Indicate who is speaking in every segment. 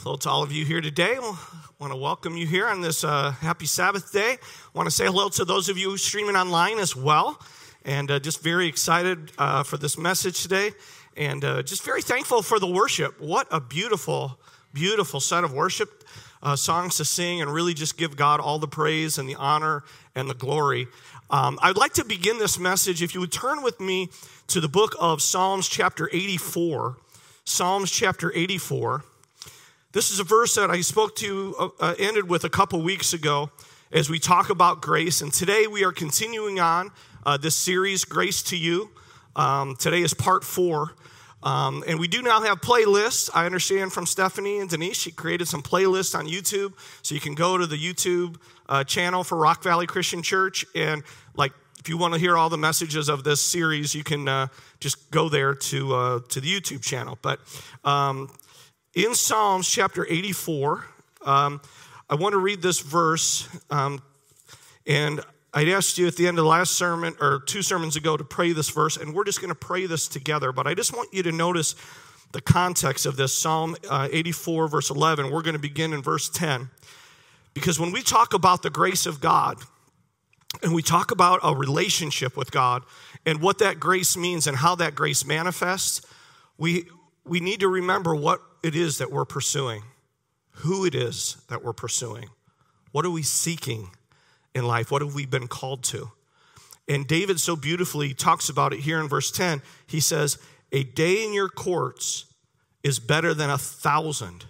Speaker 1: Hello to all of you here today. I want to welcome you here on this happy Sabbath day. I want to say hello to those of you streaming online as well. And just very excited for this message today. And just very thankful for the worship. What a beautiful, beautiful set of worship songs to sing and really just give God all the praise and the honor and the glory. I'd like to begin this message, if you would turn with me to the book of Psalms chapter 84. Psalms chapter 84. This is a verse that I spoke to, ended with a couple weeks ago as we talk about grace. And today we are continuing on this series, Grace to You. Today is part 4. And we do now have playlists. I understand from Stephanie and Denise, she created some playlists on YouTube. So you can go to the YouTube channel for Rock Valley Christian Church. And if you want to hear all the messages of this series, you can just go there to the YouTube channel. But in Psalms chapter 84, I want to read this verse, and I asked you at the end of the last sermon, or 2 sermons ago, to pray this verse, and we're just going to pray this together, but I just want you to notice the context of this. Psalm 84, verse 11, we're going to begin in verse 10, because when we talk about the grace of God, and we talk about a relationship with God, and what that grace means and how that grace manifests, we need to remember what it is that we're pursuing, who it is that we're pursuing. What are we seeking in life? What have we been called to? And David so beautifully talks about it here in verse 10. He says, a day in your courts is better than 1,000.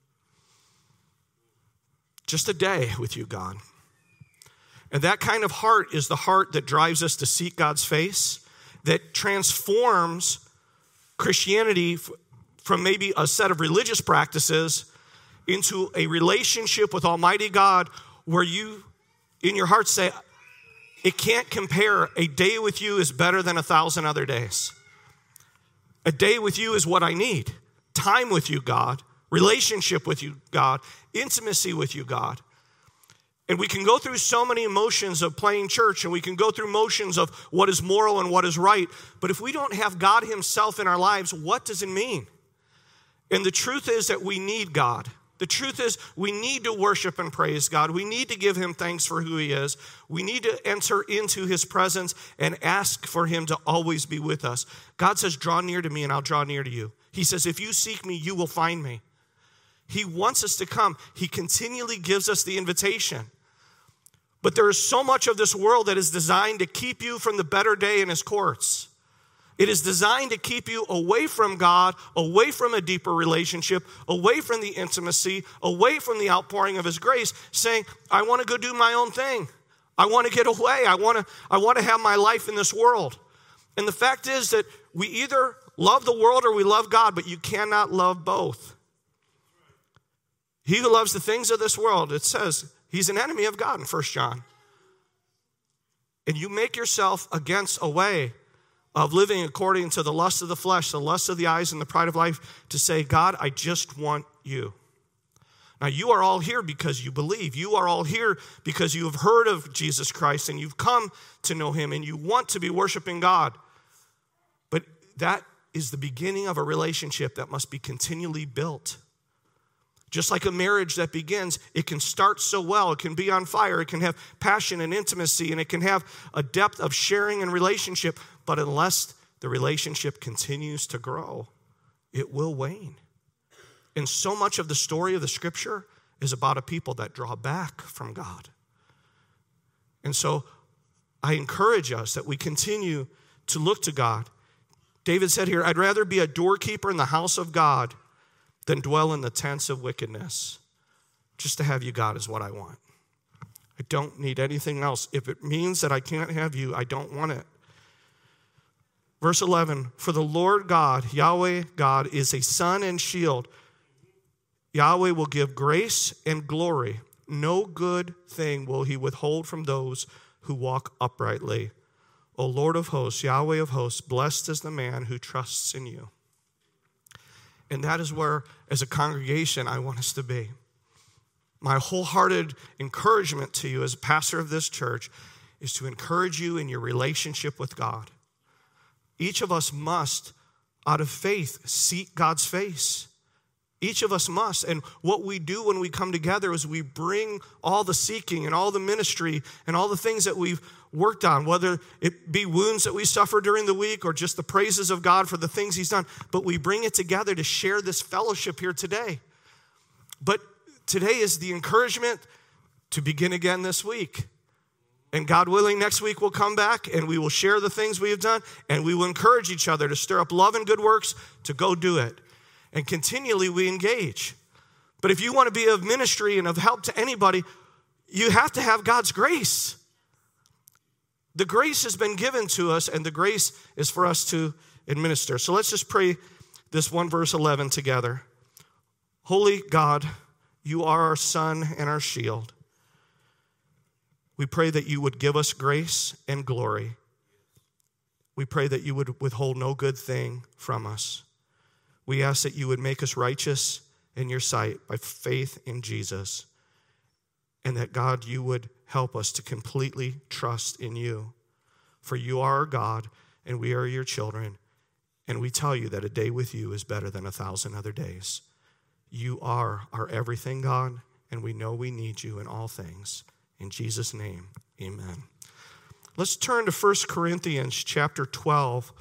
Speaker 1: Just a day with you, God. And that kind of heart is the heart that drives us to seek God's face, that transforms Christianity from maybe a set of religious practices into a relationship with Almighty God where you, in your heart, say, it can't compare. A day with you is better than 1,000 other days. A day with you is what I need. Time with you, God. Relationship with you, God. Intimacy with you, God. And we can go through so many emotions of playing church, and we can go through motions of what is moral and what is right. But if we don't have God himself in our lives, what does it mean? And the truth is that we need God. The truth is we need to worship and praise God. We need to give him thanks for who he is. We need to enter into his presence and ask for him to always be with us. God says, draw near to me and I'll draw near to you. He says, if you seek me, you will find me. He wants us to come. He continually gives us the invitation. But there is so much of this world that is designed to keep you from the better day in his courts. It is designed to keep you away from God, away from a deeper relationship, away from the intimacy, away from the outpouring of his grace, saying, I want to go do my own thing. I want to get away. I want to have my life in this world. And the fact is that we either love the world or we love God, but you cannot love both. He who loves the things of this world, it says, he's an enemy of God in 1 John. And you make yourself against a way of living according to the lust of the flesh, the lust of the eyes, and the pride of life, to say, God, I just want you. Now, you are all here because you believe. You are all here because you have heard of Jesus Christ, and you've come to know him, and you want to be worshiping God. But that is the beginning of a relationship that must be continually built. Just like a marriage that begins, it can start so well, it can be on fire, it can have passion and intimacy, and it can have a depth of sharing and relationship, but unless the relationship continues to grow, it will wane. And so much of the story of the scripture is about a people that draw back from God. And so I encourage us that we continue to look to God. David said here, I'd rather be a doorkeeper in the house of God than dwell in the tents of wickedness. Just to have you, God, is what I want. I don't need anything else. If it means that I can't have you, I don't want it. Verse 11, for the Lord God, Yahweh God, is a sun and shield. Yahweh will give grace and glory. No good thing will he withhold from those who walk uprightly. O Lord of hosts, Yahweh of hosts, blessed is the man who trusts in you. And that is where, as a congregation, I want us to be. My wholehearted encouragement to you as a pastor of this church is to encourage you in your relationship with God. Each of us must, out of faith, seek God's face. Each of us must. And what we do when we come together is we bring all the seeking and all the ministry and all the things that we've worked on, whether it be wounds that we suffered during the week or just the praises of God for the things he's done. But we bring it together to share this fellowship here today. But today is the encouragement to begin again this week. And God willing, next week we'll come back and we will share the things we have done, and we will encourage each other to stir up love and good works to go do it. And continually we engage. But if you want to be of ministry and of help to anybody, you have to have God's grace. The grace has been given to us, and the grace is for us to administer. So let's just pray this 1 verse 11 together. Holy God, you are our sun and our shield. We pray that you would give us grace and glory. We pray that you would withhold no good thing from us. We ask that you would make us righteous in your sight by faith in Jesus, and that, God, you would help us to completely trust in you. For you are our God, and we are your children, and we tell you that a day with you is better than 1,000 other days. You are our everything, God, and we know we need you in all things. In Jesus' name, amen. Let's turn to 1 Corinthians chapter 12.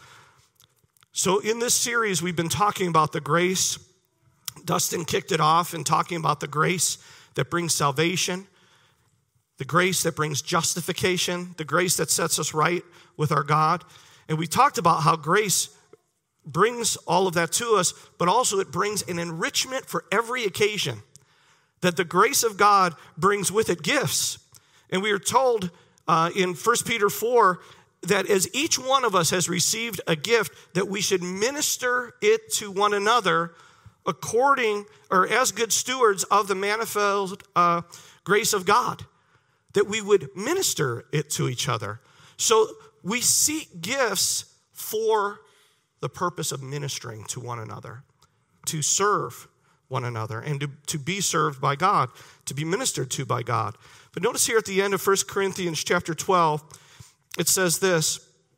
Speaker 1: So in this series, we've been talking about the grace. Dustin kicked it off in talking about the grace that brings salvation, the grace that brings justification, the grace that sets us right with our God. And we talked about how grace brings all of that to us, but also it brings an enrichment for every occasion, that the grace of God brings with it gifts. And we are told in 1 Peter 4 that as each one of us has received a gift, that we should minister it to one another according, or as good stewards of the manifold grace of God, that we would minister it to each other. So we seek gifts for the purpose of ministering to one another, to serve one another, and to be served by God, to be ministered to by God. But notice here at the end of 1 Corinthians chapter 12, it says this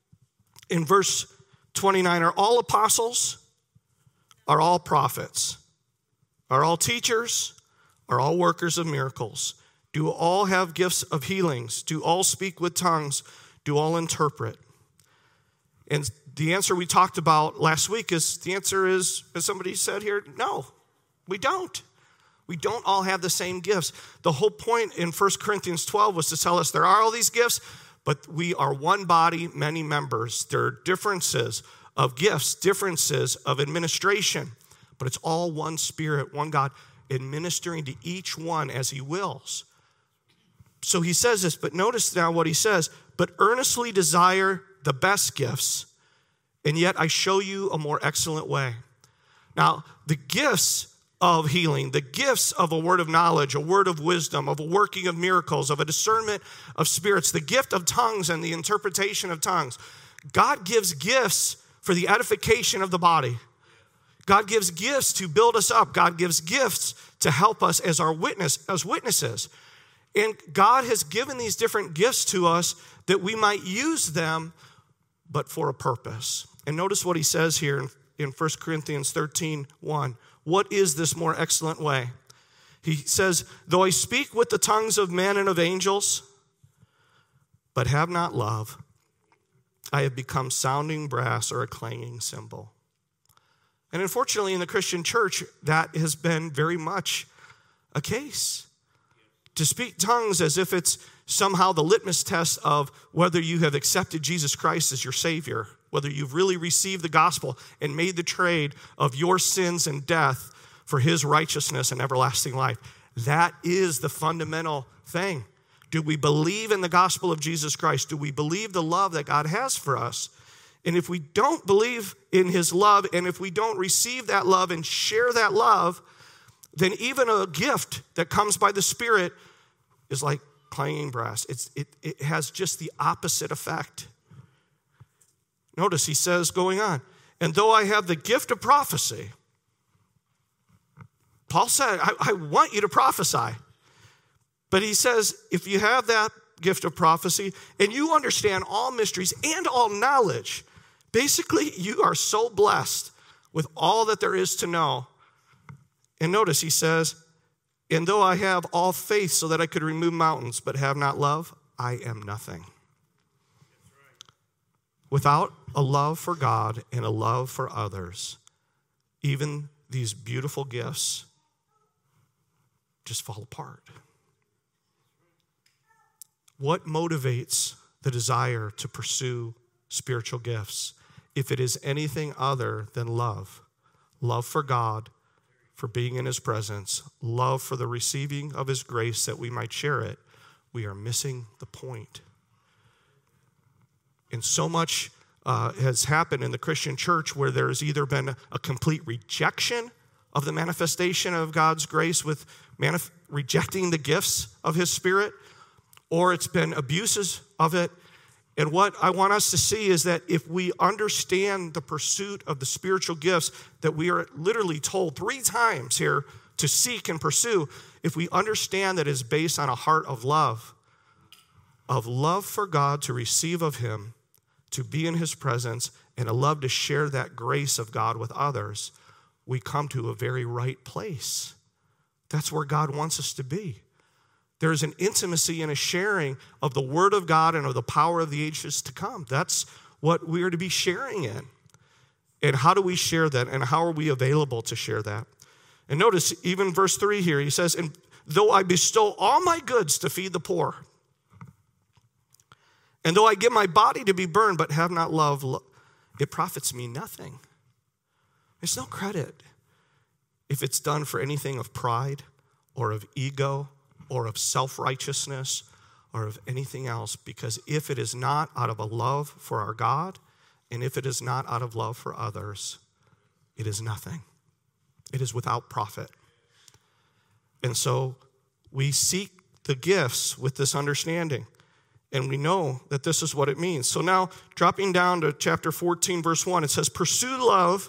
Speaker 1: in verse 29, are all apostles? Are all prophets? Are all teachers? Are all workers of miracles? Do all have gifts of healings? Do all speak with tongues? Do all interpret? And the answer we talked about last week is, the answer is, as somebody said here, no, we don't. We don't all have the same gifts. The whole point in 1 Corinthians 12 was to tell us there are all these gifts, but we are one body, many members. There are differences of gifts, differences of administration, but it's all one Spirit, one God, administering to each one as he wills. So he says this, but notice now what he says, but earnestly desire the best gifts, and yet I show you a more excellent way. Now, the gifts of healing, the gifts of a word of knowledge, a word of wisdom, of a working of miracles, of a discernment of spirits, the gift of tongues and the interpretation of tongues. God gives gifts for the edification of the body. God gives gifts to build us up. God gives gifts to help us as witnesses. And God has given these different gifts to us that we might use them, but for a purpose. And notice what he says here in 1 Corinthians 13:1. What is this more excellent way? He says, though I speak with the tongues of men and of angels, but have not love, I have become sounding brass or a clanging cymbal. And unfortunately in the Christian church, that has been very much a case. To speak tongues as if it's somehow the litmus test of whether you have accepted Jesus Christ as your Savior, whether you've really received the gospel and made the trade of your sins and death for his righteousness and everlasting life. That is the fundamental thing. Do we believe in the gospel of Jesus Christ? Do we believe the love that God has for us? And if we don't believe in his love, and if we don't receive that love and share that love, then even a gift that comes by the Spirit is like clanging brass. It has just the opposite effect. Notice he says, going on, and though I have the gift of prophecy, Paul said, I want you to prophesy. But he says, if you have that gift of prophecy and you understand all mysteries and all knowledge, basically you are so blessed with all that there is to know. And notice he says, and though I have all faith so that I could remove mountains, but have not love, I am nothing. Without a love for God and a love for others, even these beautiful gifts just fall apart. What motivates the desire to pursue spiritual gifts if it is anything other than love? Love for God, for being in his presence, love for the receiving of his grace that we might share it. We are missing the point. And so much has happened in the Christian church where there has either been a complete rejection of the manifestation of God's grace with rejecting the gifts of his Spirit, or it's been abuses of it. And what I want us to see is that if we understand the pursuit of the spiritual gifts that we are literally told 3 times here to seek and pursue, if we understand that it's based on a heart of love for God to receive of him, to be in his presence, and a love to share that grace of God with others, we come to a very right place. That's where God wants us to be. There's an intimacy and a sharing of the word of God and of the power of the ages to come. That's what we are to be sharing in. And how do we share that? And how are we available to share that? And notice even verse 3 here, he says, and though I bestow all my goods to feed the poor, and though I give my body to be burned but have not love, it profits me nothing. There's no credit if it's done for anything of pride or of ego or of self-righteousness or of anything else, because if it is not out of a love for our God and if it is not out of love for others, it is nothing. It is without profit. And so we seek the gifts with this understanding, and we know that this is what it means. So now, dropping down to chapter 14, verse 1, it says, pursue love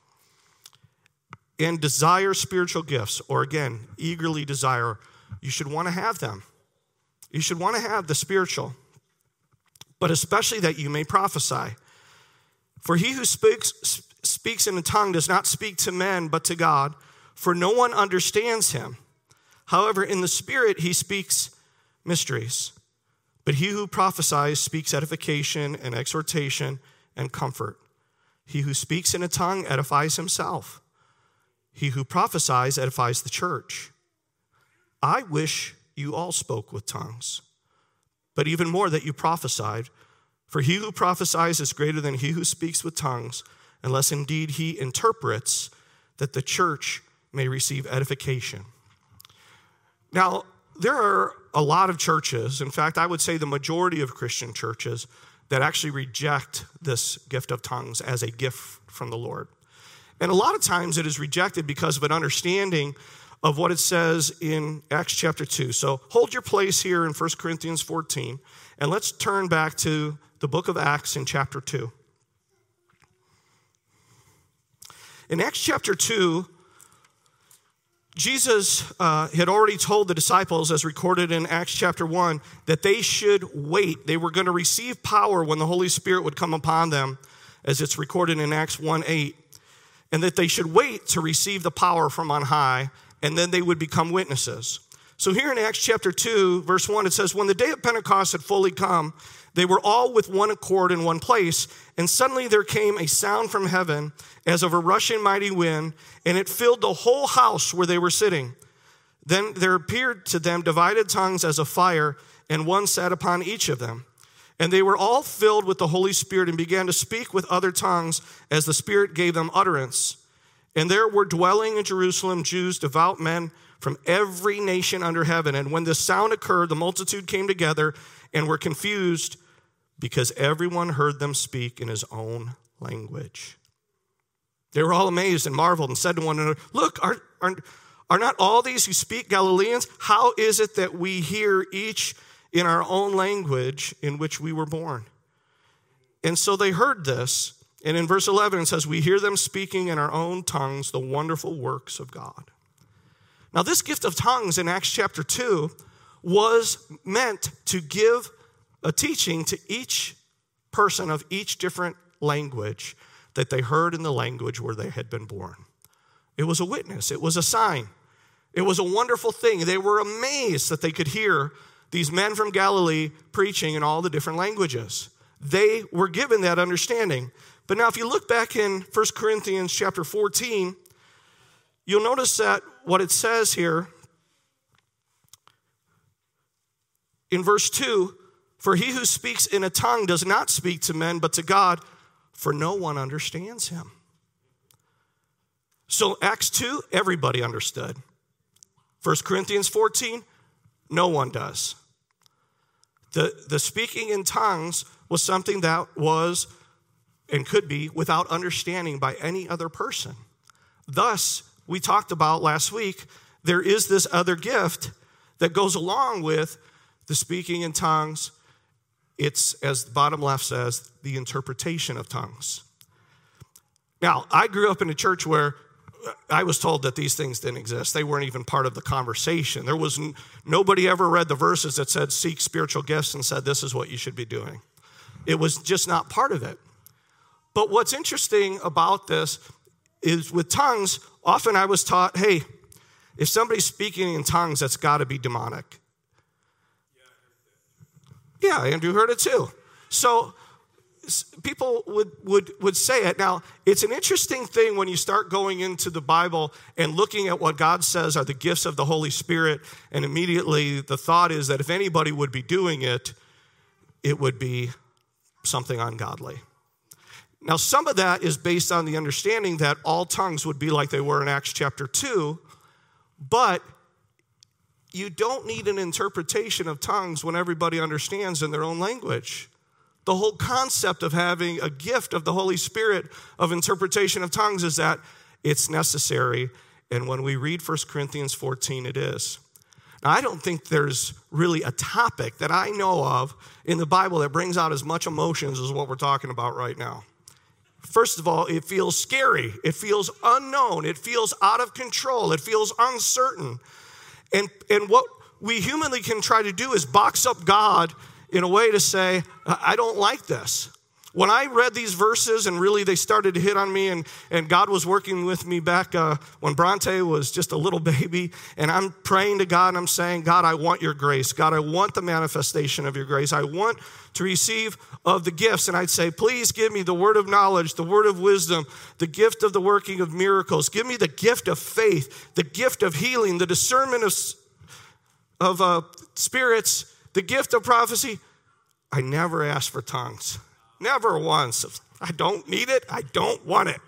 Speaker 1: and desire spiritual gifts, or again, eagerly desire. You should want to have them. You should want to have the spiritual, but especially that you may prophesy. For he who speaks in a tongue does not speak to men, but to God, for no one understands him. However, in the Spirit he speaks mysteries. But he who prophesies speaks edification and exhortation and comfort. He who speaks in a tongue edifies himself. He who prophesies edifies the church. I wish you all spoke with tongues, but even more that you prophesied. For he who prophesies is greater than he who speaks with tongues, unless indeed he interprets, that the church may receive edification. Now, there are a lot of churches, in fact, I would say the majority of Christian churches, that actually reject this gift of tongues as a gift from the Lord. And a lot of times it is rejected because of an understanding of what it says in Acts chapter 2. So hold your place here in 1 Corinthians 14, and let's turn back to the book of Acts in chapter 2. In Acts chapter 2, Jesus had already told the disciples, as recorded in Acts chapter 1, that they should wait. They were going to receive power when the Holy Spirit would come upon them, as it's recorded in Acts 1:8, and that they should wait to receive the power from on high, and then they would become witnesses. So here in Acts chapter 2, verse 1, it says, when the day of Pentecost had fully come, they were all with one accord in one place, and suddenly there came a sound from heaven as of a rushing mighty wind, and it filled the whole house where they were sitting. Then there appeared to them divided tongues as of fire, and one sat upon each of them. And they were all filled with the Holy Spirit and began to speak with other tongues as the Spirit gave them utterance. And there were dwelling in Jerusalem Jews, devout men from every nation under heaven. And when this sound occurred, the multitude came together and were confused because everyone heard them speak in his own language. They were all amazed and marveled and said to one another, look, are not all these who speak Galileans? How is it that we hear each in our own language in which we were born? And so they heard this. And in verse 11, it says, we hear them speaking in our own tongues the wonderful works of God. Now, this gift of tongues in Acts chapter 2 was meant to give a teaching to each person of each different language that they heard in the language where they had been born. It was a witness. It was a sign. It was a wonderful thing. They were amazed that they could hear these men from Galilee preaching in all the different languages. They were given that understanding. But now if you look back in 1 Corinthians chapter 14, you'll notice that what it says here in verse 2, for he who speaks in a tongue does not speak to men but to God, for no one understands him. So Acts 2, everybody understood. 1 Corinthians 14, no one does. The speaking in tongues was something that was and could be without understanding by any other person. Thus, we talked about last week, there is this other gift that goes along with the speaking in tongues. It's, as the bottom left says, the interpretation of tongues. Now, I grew up in a church where I was told that these things didn't exist. They weren't even part of the conversation. There was nobody ever read the verses that said seek spiritual gifts and said this is what you should be doing. It was just not part of it. But what's interesting about this is with tongues, often I was taught, hey, if somebody's speaking in tongues, that's got to be demonic. Yeah, Andrew heard it too. So people would say it. Now, it's an interesting thing when you start going into the Bible and looking at what God says are the gifts of the Holy Spirit, and immediately the thought is that if anybody would be doing it, it would be something ungodly. Now, some of that is based on the understanding that all tongues would be like they were in Acts chapter 2, but you don't need an interpretation of tongues when everybody understands in their own language. The whole concept of having a gift of the Holy Spirit of interpretation of tongues is that it's necessary, and when we read 1 Corinthians 14, it is. Now, I don't think there's really a topic that I know of in the Bible that brings out as much emotions as what we're talking about right now. First of all, it feels scary. It feels unknown. It feels out of control. It feels uncertain. And what we humanly can try to do is box up God in a way to say, I don't like this. When I read these verses and really they started to hit on me and God was working with me back when Bronte was just a little baby, and I'm praying to God and I'm saying, God, I want your grace. God, I want the manifestation of your grace. I want to receive of the gifts. And I'd say, please give me the word of knowledge, the word of wisdom, the gift of the working of miracles. Give me the gift of faith, the gift of healing, the discernment of spirits, the gift of prophecy. I never asked for tongues. Never once. I don't need it. I don't want it.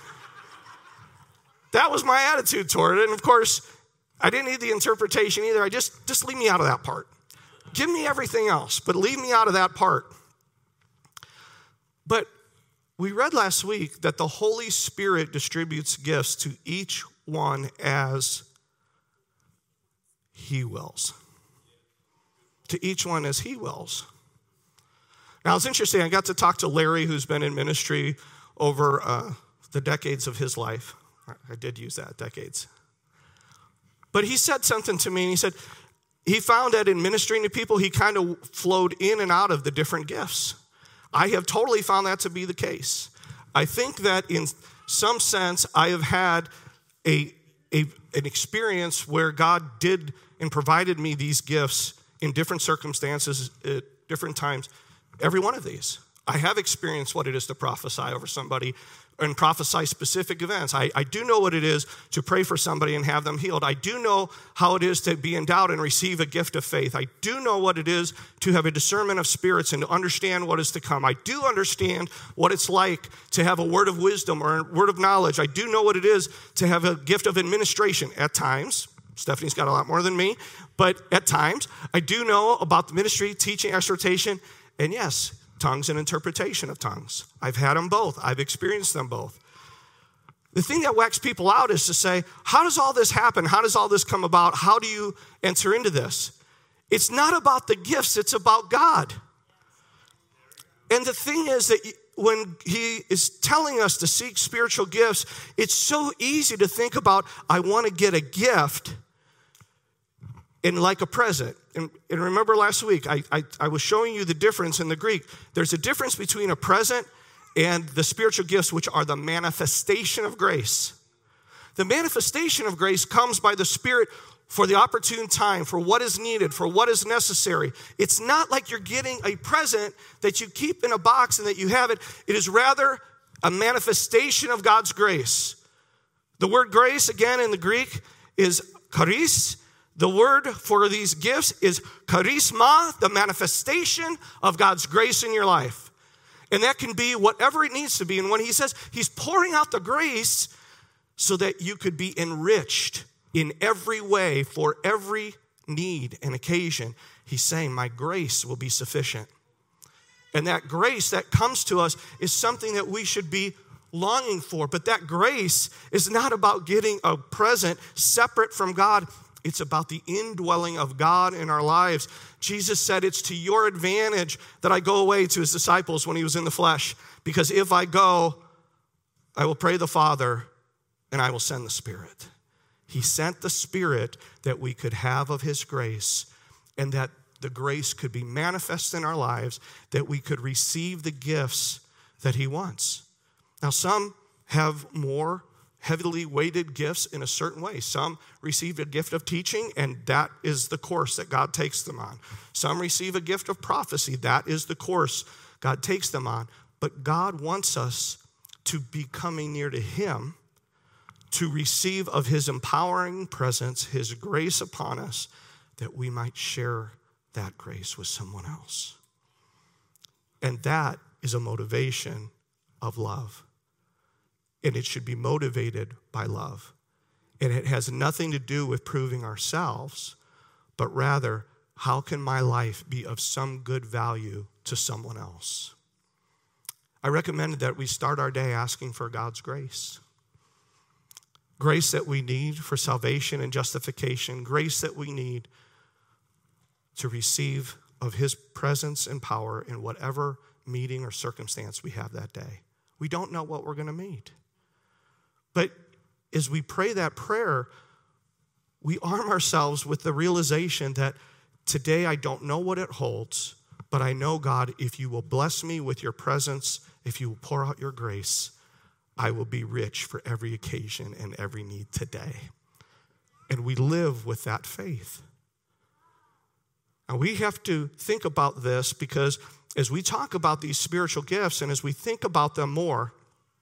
Speaker 1: That was my attitude toward it. And of course, I didn't need the interpretation either. I just leave me out of that part. Give me everything else, but leave me out of that part. But we read last week that the Holy Spirit distributes gifts to each one as he wills. To each one as he wills. Now, it's interesting. I got to talk to Larry, who's been in ministry over the decades of his life. I did use that, decades. But he said something to me, and he said he found that in ministering to people, he kind of flowed in and out of the different gifts. I have totally found that to be the case. I think that in some sense, I have had an experience where God did and provided me these gifts in different circumstances at different times. Every one of these. I have experienced what it is to prophesy over somebody and prophesy specific events. I do know what it is to pray for somebody and have them healed. I do know how it is to be endowed and receive a gift of faith. I do know what it is to have a discernment of spirits and to understand what is to come. I do understand what it's like to have a word of wisdom or a word of knowledge. I do know what it is to have a gift of administration at times. Stephanie's got a lot more than me, but at times I do know about the ministry, teaching, exhortation, and yes, tongues and interpretation of tongues. I've had them both. I've experienced them both. The thing that whacks people out is to say, how does all this happen? How does all this come about? How do you enter into this? It's not about the gifts. It's about God. And the thing is that when he is telling us to seek spiritual gifts, it's so easy to think about, I want to get a gift in like a present. And remember last week, I was showing you the difference in the Greek. There's a difference between a present and the spiritual gifts, which are the manifestation of grace. The manifestation of grace comes by the Spirit for the opportune time, for what is needed, for what is necessary. It's not like you're getting a present that you keep in a box and that you have it. It is rather a manifestation of God's grace. The word grace, again, in the Greek is charis. The word for these gifts is charisma, the manifestation of God's grace in your life. And that can be whatever it needs to be. And when he says he's pouring out the grace so that you could be enriched in every way for every need and occasion, he's saying, my grace will be sufficient. And that grace that comes to us is something that we should be longing for. But that grace is not about getting a present separate from God. It's about the indwelling of God in our lives. Jesus said, it's to your advantage that I go away, to his disciples when he was in the flesh. Because if I go, I will pray the Father and I will send the Spirit. He sent the Spirit that we could have of his grace, and that the grace could be manifest in our lives, that we could receive the gifts that he wants. Now, some have more heavily weighted gifts in a certain way. Some receive a gift of teaching, and that is the course that God takes them on. Some receive a gift of prophecy. That is the course God takes them on. But God wants us to be coming near to him, to receive of his empowering presence, his grace upon us, that we might share that grace with someone else. And that is a motivation of love. And it should be motivated by love. And it has nothing to do with proving ourselves, but rather, how can my life be of some good value to someone else? I recommended that we start our day asking for God's grace. Grace that we need for salvation and justification. Grace that we need to receive of his presence and power in whatever meeting or circumstance we have that day. We don't know what we're going to meet. But as we pray that prayer, we arm ourselves with the realization that today I don't know what it holds, but I know, God, if you will bless me with your presence, if you will pour out your grace, I will be rich for every occasion and every need today. And we live with that faith. And we have to think about this, because as we talk about these spiritual gifts and as we think about them more,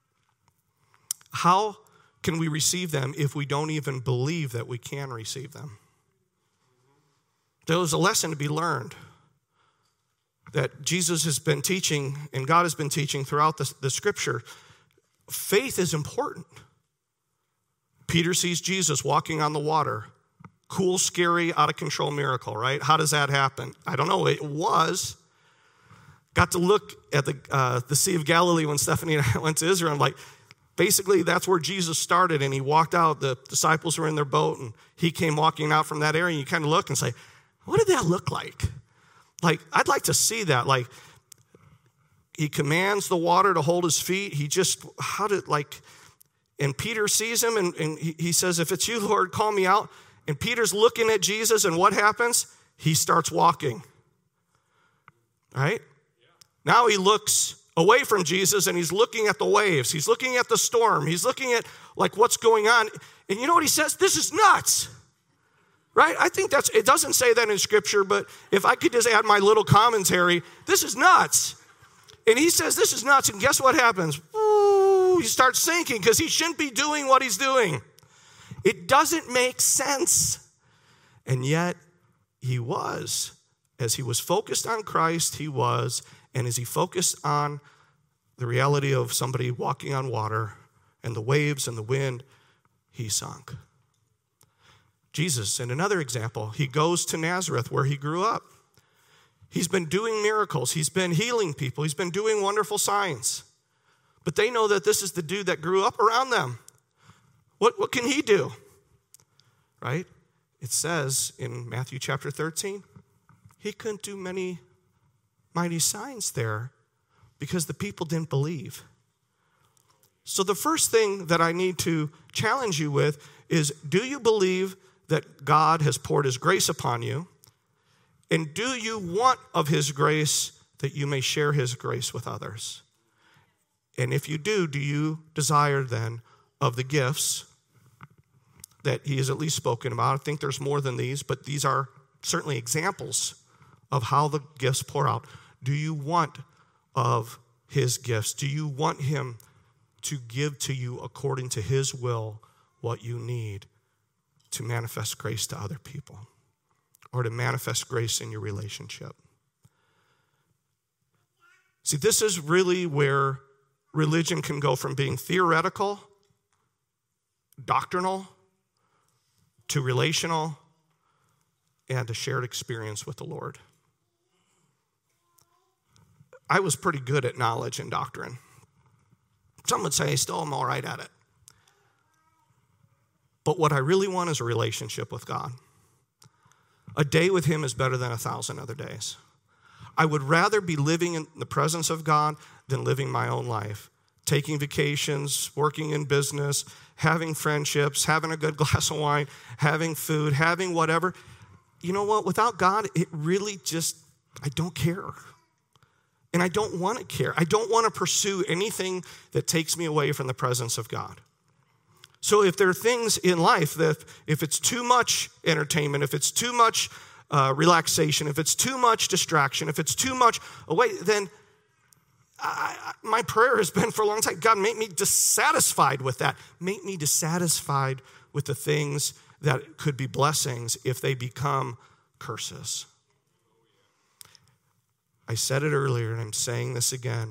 Speaker 1: how can we receive them if we don't even believe that we can receive them? There was a lesson to be learned that Jesus has been teaching and God has been teaching throughout the scripture. Faith is important. Peter sees Jesus walking on the water. Cool, scary, out of control miracle, right? How does that happen? I don't know. It was. Got to look at the Sea of Galilee when Stephanie and I went to Israel. I'm like, basically, that's where Jesus started, and he walked out. The disciples were in their boat, and he came walking out from that area, and you kind of look and say, what did that look like? Like, I'd like to see that. Like, he commands the water to hold his feet. And Peter sees him, and he says, if it's you, Lord, call me out. And Peter's looking at Jesus, and what happens? He starts walking. Right? Now he looks away from Jesus, and he's looking at the waves. He's looking at the storm. He's looking at, like, what's going on. And you know what he says? This is nuts. Right? I think it doesn't say that in Scripture, but if I could just add my little commentary, this is nuts. And he says, this is nuts. And guess what happens? Ooh, he starts sinking because he shouldn't be doing what he's doing. It doesn't make sense. And yet, he was. As he was focused on Christ, he was. And as he focused on the reality of somebody walking on water and the waves and the wind, he sunk. Jesus, in another example, he goes to Nazareth where he grew up. He's been doing miracles. He's been healing people. He's been doing wonderful signs. But they know that this is the dude that grew up around them. What can he do? Right? It says in Matthew chapter 13, he couldn't do many mighty signs there because the people didn't believe. So the first thing that I need to challenge you with is, do you believe that God has poured his grace upon you? And do you want of his grace that you may share his grace with others? And if you do you desire then of the gifts that he has at least spoken about. I think there's more than these, but these are certainly examples of how the gifts pour out. Do you want of his gifts? Do you want him to give to you according to his will what you need to manifest grace to other people or to manifest grace in your relationship? See, this is really where religion can go from being theoretical, doctrinal, to relational, and a shared experience with the Lord. I was pretty good at knowledge and doctrine. Some would say I still am all right at it. But what I really want is a relationship with God. A day with him is better than 1,000 other days. I would rather be living in the presence of God than living my own life. Taking vacations, working in business, having friendships, having a good glass of wine, having food, having whatever. You know what? Without God, it really just, I don't care. And I don't want to care. I don't want to pursue anything that takes me away from the presence of God. So if there are things in life that if it's too much entertainment, if it's too much relaxation, if it's too much distraction, if it's too much away, then my prayer has been for a long time, God, make me dissatisfied with that. Make me dissatisfied with the things that could be blessings if they become curses. I said it earlier, and I'm saying this again.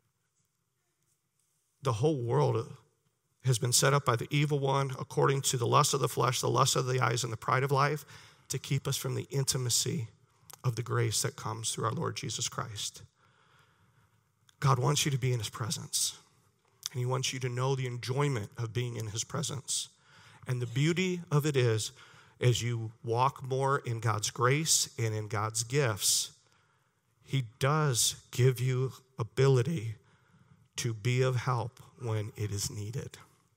Speaker 1: The whole world has been set up by the evil one according to the lust of the flesh, the lust of the eyes, and the pride of life to keep us from the intimacy of the grace that comes through our Lord Jesus Christ. God wants you to be in his presence, and he wants you to know the enjoyment of being in his presence. And the beauty of it is, as you walk more in God's grace and in God's gifts, he does give you ability to be of help when it is needed.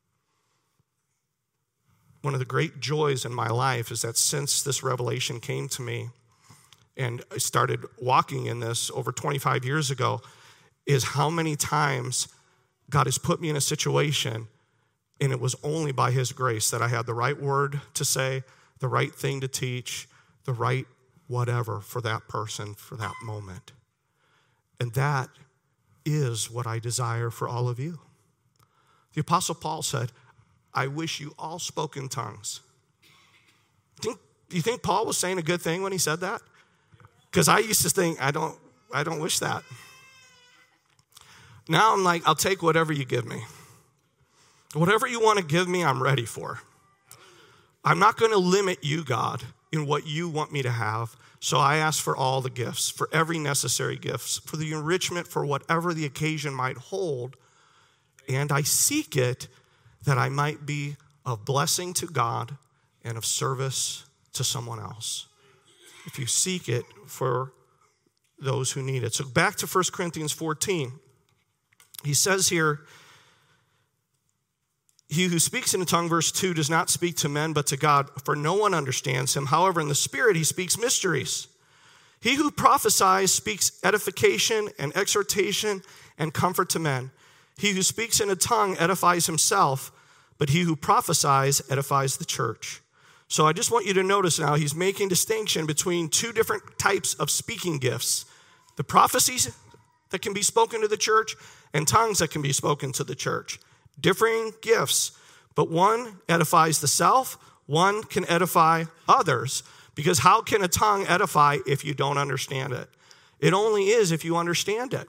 Speaker 1: One of the great joys in my life is that since this revelation came to me and I started walking in this over 25 years ago, is how many times God has put me in a situation and it was only by his grace that I had the right word to say, the right thing to teach, the right whatever for that person, for that moment. And that is what I desire for all of you. The Apostle Paul said, I wish you all spoke in tongues. Do you think Paul was saying a good thing when he said that? Because I used to think, I don't wish that. Now I'm like, I'll take whatever you give me. Whatever you want to give me, I'm ready for. I'm not going to limit you, God, in what you want me to have. So I ask for all the gifts, for every necessary gifts, for the enrichment, for whatever the occasion might hold. And I seek it that I might be of blessing to God and of service to someone else. If you seek it for those who need it. So back to 1 Corinthians 14. He says here, he who speaks in a tongue, verse 2, does not speak to men but to God, for no one understands him. However, in the Spirit he speaks mysteries. He who prophesies speaks edification and exhortation and comfort to men. He who speaks in a tongue edifies himself, but he who prophesies edifies the church. So I just want you to notice now, he's making distinction between two different types of speaking gifts. The prophecies that can be spoken to the church and tongues that can be spoken to the church. Differing gifts, but one edifies the self, one can edify others. Because how can a tongue edify if you don't understand it? It only is if you understand it.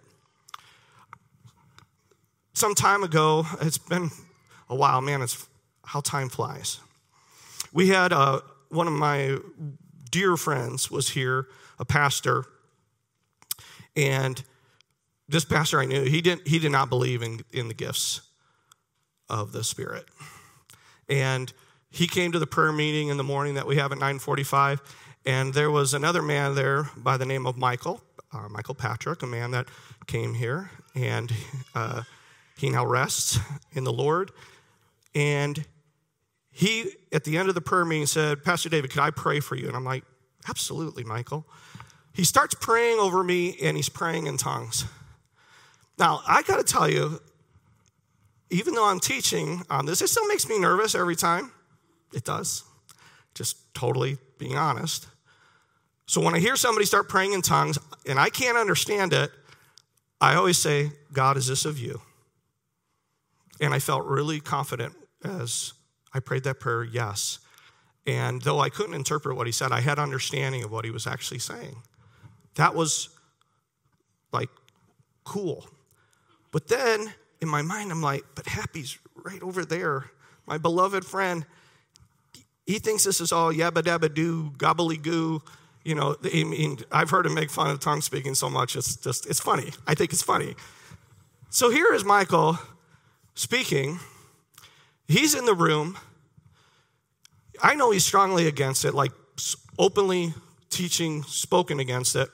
Speaker 1: Some time ago, it's been a while, man, it's how time flies. We had one of my dear friends was here, a pastor, and this pastor I knew, he did not believe in the gifts of the Spirit. And he came to the prayer meeting in the morning that we have at 9:45, and there was another man there by the name of Michael Patrick, a man that came here, and he now rests in the Lord. And he, at the end of the prayer meeting, said, Pastor David, could I pray for you? And I'm like, absolutely, Michael. He starts praying over me, and he's praying in tongues. Now, I got to tell you, even though I'm teaching on this, it still makes me nervous every time. It does. Just totally being honest. So when I hear somebody start praying in tongues and I can't understand it, I always say, God, is this of you? And I felt really confident as I prayed that prayer, yes. And though I couldn't interpret what he said, I had understanding of what he was actually saying. That was like cool. But then in my mind, I'm like, but Happy's right over there. My beloved friend, he thinks this is all yabba dabba doo, gobbly-goo. You know, I mean, I've heard him make fun of tongue speaking so much, it's funny. I think it's funny. So here is Michael speaking. He's in the room. I know he's strongly against it, like openly teaching, spoken against it.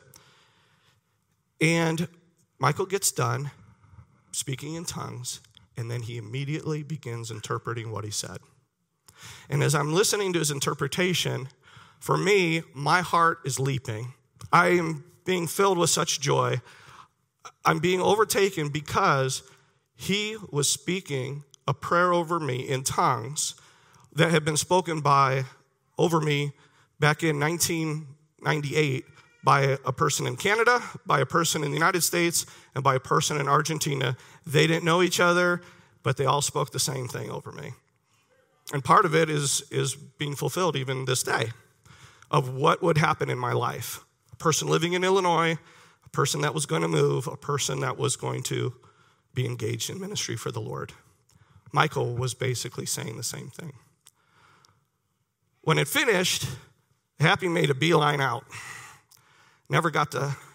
Speaker 1: And Michael gets done speaking in tongues, and then he immediately begins interpreting what he said. And as I'm listening to his interpretation, for me, my heart is leaping. I am being filled with such joy. I'm being overtaken because he was speaking a prayer over me in tongues that had been spoken over me back in 1998 by a person in Canada, by a person in the United States, and by a person in Argentina. They didn't know each other, but they all spoke the same thing over me. And part of it is being fulfilled even this day of what would happen in my life. A person living in Illinois, a person that was going to move, a person that was going to be engaged in ministry for the Lord. Michael was basically saying the same thing. When it finished, Happy made a beeline out. Never got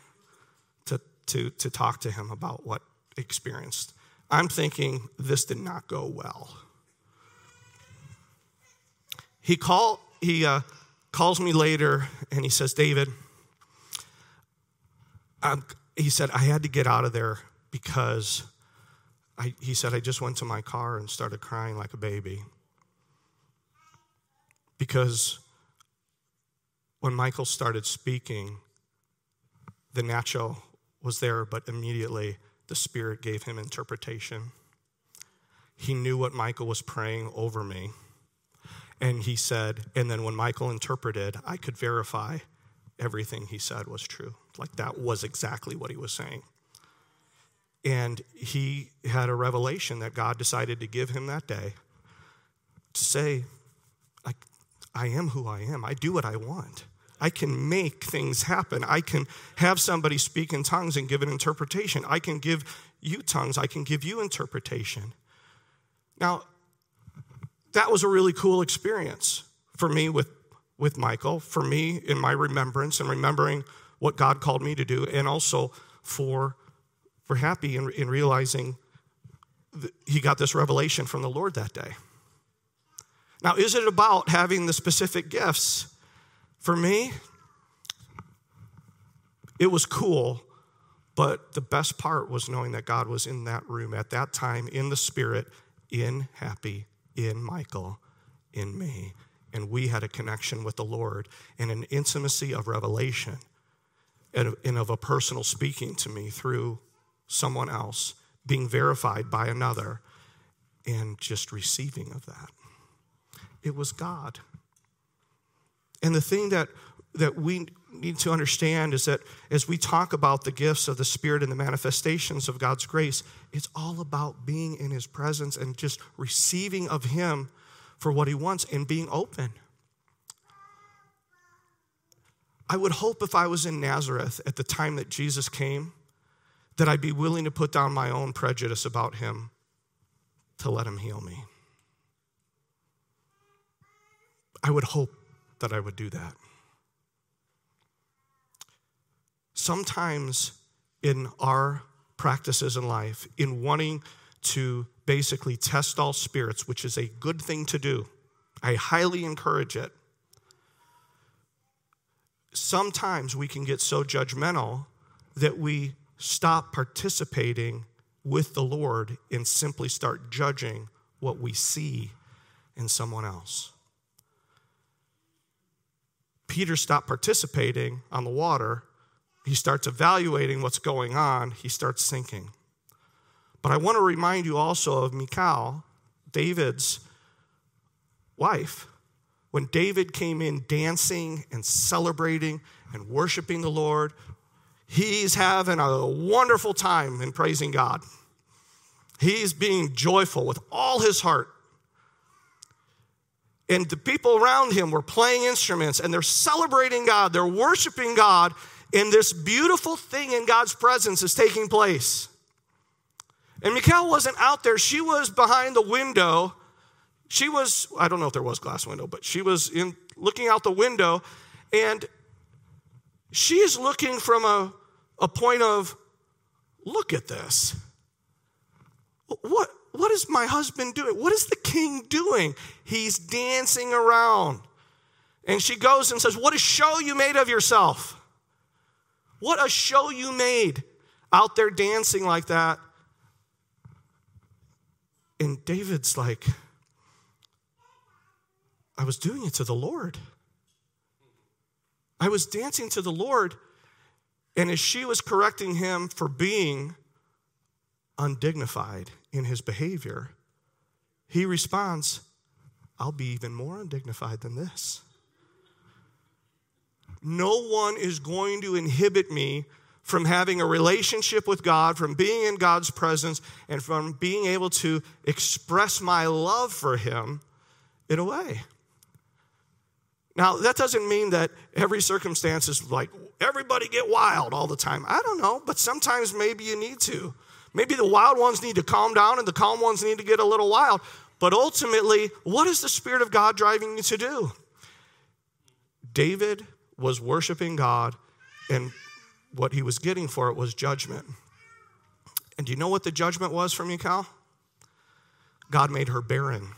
Speaker 1: to talk to him about what he experienced. I'm thinking this did not go well. He calls me later and he says, David, he said, I had to get out of there because he said, I just went to my car and started crying like a baby. Because when Michael started speaking, the natural was there, but immediately the Spirit gave him interpretation. He knew what Michael was praying over me. And he said, and then when Michael interpreted, I could verify everything he said was true. Like that was exactly what he was saying. And he had a revelation that God decided to give him that day to say, I am who I am. I do what I want. I can make things happen. I can have somebody speak in tongues and give an interpretation. I can give you tongues. I can give you interpretation. Now, that was a really cool experience for me with Michael, for me in my remembrance and remembering what God called me to do, and also for Happy in realizing that he got this revelation from the Lord that day. Now, is it about having the specific gifts? For me, it was cool, but the best part was knowing that God was in that room at that time, in the Spirit, in Happy, in Michael, in me. And we had a connection with the Lord and an intimacy of revelation and of a personal speaking to me through someone else, being verified by another, and just receiving of that. It was God. And the thing that we need to understand is that as we talk about the gifts of the Spirit and the manifestations of God's grace, it's all about being in his presence and just receiving of him for what he wants and being open. I would hope if I was in Nazareth at the time that Jesus came, that I'd be willing to put down my own prejudice about him to let him heal me. I would hope that I would do that. Sometimes in our practices in life, in wanting to basically test all spirits, which is a good thing to do, I highly encourage it. Sometimes we can get so judgmental that we stop participating with the Lord and simply start judging what we see in someone else. Peter stopped participating on the water. He starts evaluating what's going on. He starts sinking. But I want to remind you also of Michal, David's wife, when David came in dancing and celebrating and worshiping the Lord, he's having a wonderful time in praising God. He's being joyful with all his heart. And the people around him were playing instruments, and they're celebrating God. They're worshiping God, and this beautiful thing in God's presence is taking place. And Michal wasn't out there. She was behind the window. She was, I don't know if there was glass window, but she was looking out the window, and she's looking from a point of, look at this. What is my husband doing? What is the king doing? He's dancing around. And she goes and says, what a show you made of yourself. What a show you made out there dancing like that. And David's like, I was doing it to the Lord. I was dancing to the Lord. And as she was correcting him for being undignified in his behavior, he responds, I'll be even more undignified than this. No one is going to inhibit me from having a relationship with God, from being in God's presence, and from being able to express my love for him in a way. Now, that doesn't mean that every circumstance is like, everybody get wild all the time. I don't know, but sometimes maybe you need to. Maybe the wild ones need to calm down and the calm ones need to get a little wild. But ultimately, what is the Spirit of God driving you to do? David was worshiping God, and what he was getting for it was judgment. And do you know what the judgment was from Michal? God made her barren.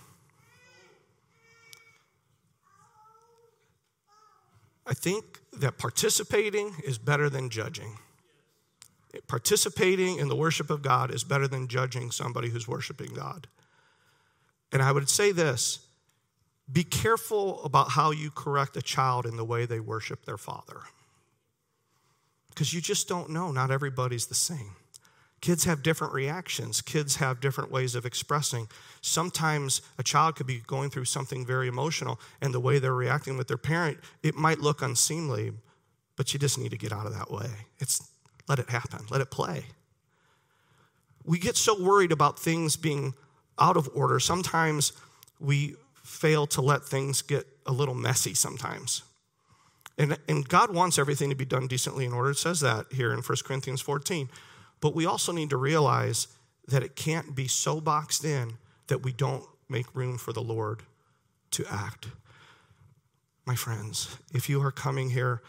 Speaker 1: I think that participating is better than judging. Participating in the worship of God is better than judging somebody who's worshiping God. And I would say this, be careful about how you correct a child in the way they worship their father. Because you just don't know. Not everybody's the same. Kids have different reactions. Kids have different ways of expressing. Sometimes a child could be going through something very emotional, and the way they're reacting with their parent, it might look unseemly, but you just need to get out of that way. Let it happen. Let it play. We get so worried about things being out of order. Sometimes we fail to let things get a little messy sometimes. And God wants everything to be done decently in order. It says that here in 1 Corinthians 14. But we also need to realize that it can't be so boxed in that we don't make room for the Lord to act. My friends, if you are coming here,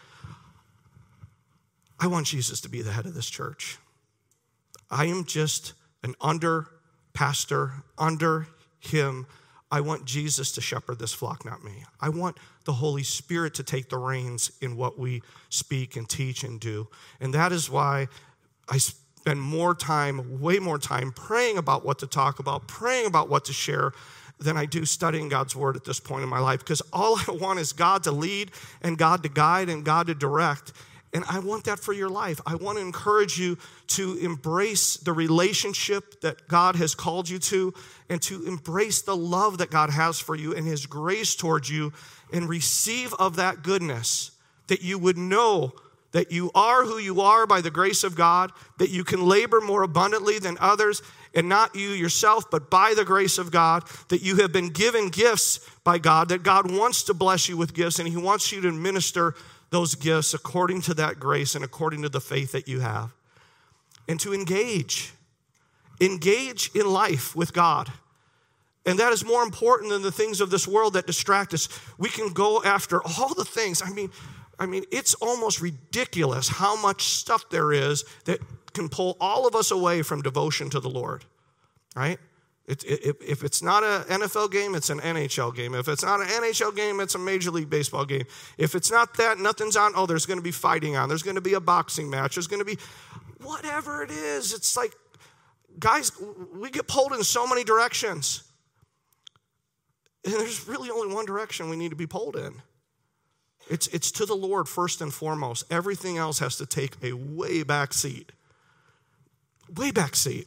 Speaker 1: I want Jesus to be the head of this church. I am just an under pastor, under him. I want Jesus to shepherd this flock, not me. I want the Holy Spirit to take the reins in what we speak and teach and do. And that is why I spend way more time praying about what to talk about, praying about what to share, than I do studying God's word at this point in my life. Because all I want is God to lead and God to guide and God to direct. And I want that for your life. I want to encourage you to embrace the relationship that God has called you to, and to embrace the love that God has for you and his grace towards you, and receive of that goodness, that you would know that you are who you are by the grace of God, that you can labor more abundantly than others, and not you yourself, but by the grace of God, that you have been given gifts by God, that God wants to bless you with gifts, and he wants you to administer those gifts according to that grace and according to the faith that you have. And to engage in life with God. And that is more important than the things of this world that distract us. We can go after all the things. I mean, it's almost ridiculous how much stuff there is that can pull all of us away from devotion to the Lord, right? If it's not an NFL game, it's an NHL game. If it's not an NHL game, it's a Major League Baseball game. If it's not that, nothing's on. Oh, there's going to be fighting on. There's going to be a boxing match. There's going to be whatever it is. It's like, guys, we get pulled in so many directions. And there's really only one direction we need to be pulled in. It's to the Lord first and foremost. Everything else has to take a way back seat. Way back seat.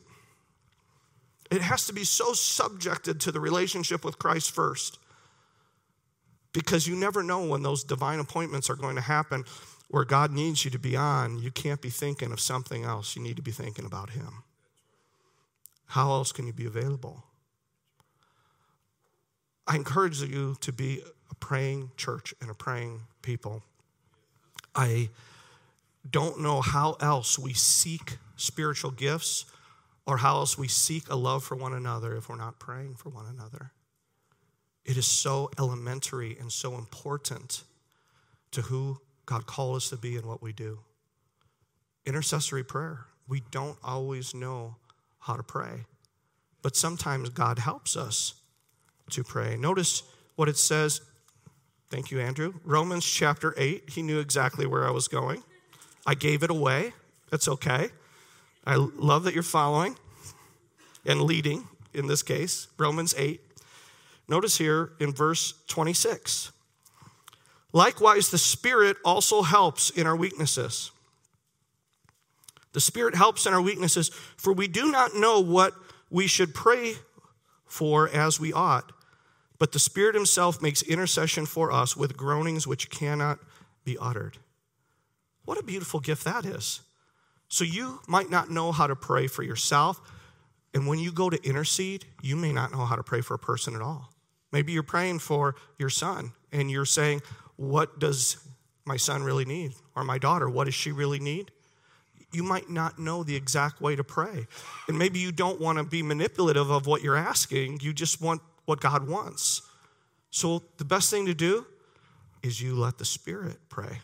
Speaker 1: It has to be so subjected to the relationship with Christ first because you never know when those divine appointments are going to happen where God needs you to be on. You can't be thinking of something else. You need to be thinking about him. How else can you be available? I encourage you to be a praying church and a praying people. I don't know how else we seek spiritual gifts or how else we seek a love for one another if we're not praying for one another. It is so elementary and so important to who God called us to be and what we do. Intercessory prayer. We don't always know how to pray, but sometimes God helps us to pray. Notice what it says. Thank you, Andrew. Romans chapter 8. He knew exactly where I was going. I gave it away. That's okay. I love that you're following and leading in this case. Romans 8. Notice here in verse 26. Likewise, the Spirit also helps in our weaknesses. The Spirit helps in our weaknesses, for we do not know what we should pray for as we ought, but the Spirit himself makes intercession for us with groanings which cannot be uttered. What a beautiful gift that is. So you might not know how to pray for yourself, and when you go to intercede, you may not know how to pray for a person at all. Maybe you're praying for your son, and you're saying, what does my son really need? Or my daughter, what does she really need? You might not know the exact way to pray. And maybe you don't want to be manipulative of what you're asking. You just want what God wants. So the best thing to do is you let the Spirit pray.